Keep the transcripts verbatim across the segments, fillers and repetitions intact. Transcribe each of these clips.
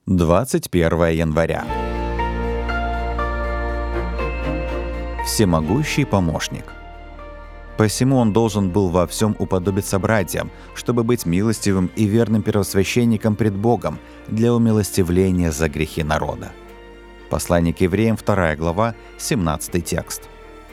двадцать первое января. Всемогущий помощник. Посему он должен был во всем уподобиться братьям, чтобы быть милостивым и верным первосвященником пред Богом для умилостивления за грехи народа. Послание к евреям, вторая глава, семнадцатый текст.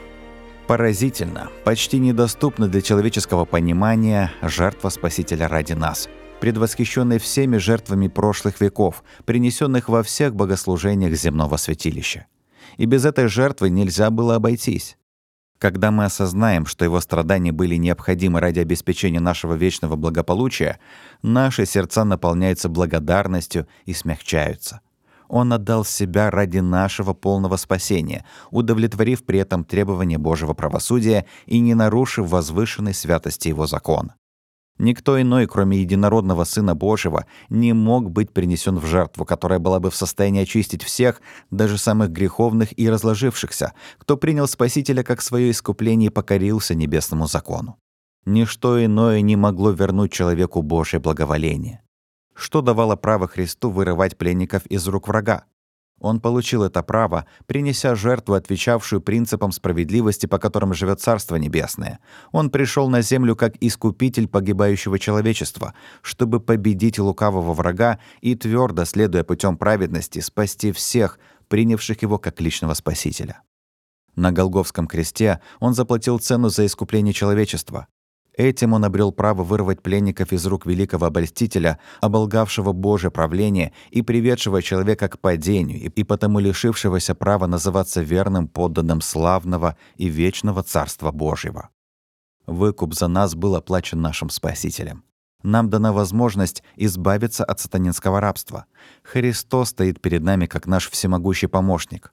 Поразительно, почти недоступна для человеческого понимания жертва Спасителя ради нас, предвосхищенной всеми жертвами прошлых веков, принесенных во всех богослужениях земного святилища. И без этой жертвы нельзя было обойтись. Когда мы осознаем, что его страдания были необходимы ради обеспечения нашего вечного благополучия, наши сердца наполняются благодарностью и смягчаются. Он отдал себя ради нашего полного спасения, удовлетворив при этом требования Божьего правосудия и не нарушив возвышенной святости его закона. Никто иной, кроме единородного Сына Божьего, не мог быть принесен в жертву, которая была бы в состоянии очистить всех, даже самых греховных и разложившихся, кто принял Спасителя как свое искупление и покорился небесному закону. Ничто иное не могло вернуть человеку Божье благоволение. Что давало право Христу вырывать пленников из рук врага? Он получил это право, принеся жертву, отвечавшую принципам справедливости, по которым живет Царство Небесное. Он пришел на землю как искупитель погибающего человечества, чтобы победить лукавого врага и, твердо следуя путем праведности, спасти всех, принявших его как личного Спасителя. На Голгофском кресте он заплатил цену за искупление человечества. Этим он обрел право вырвать пленников из рук великого обольстителя, оболгавшего Божие правление и приведшего человека к падению, и потому лишившегося права называться верным подданным славного и вечного Царства Божьего. Выкуп за нас был оплачен нашим Спасителем. Нам дана возможность избавиться от сатанинского рабства. Христос стоит перед нами как наш всемогущий помощник.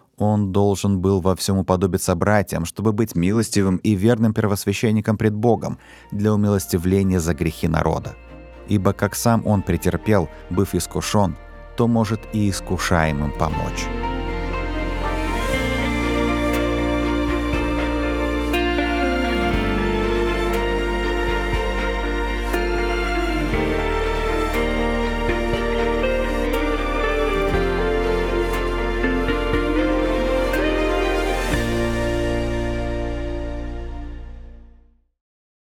Он должен был во всем уподобиться братьям, чтобы быть милостивым и верным первосвященником пред Богом для умилостивления за грехи народа. Ибо как сам он претерпел, быв искушен, то может и искушаемым помочь.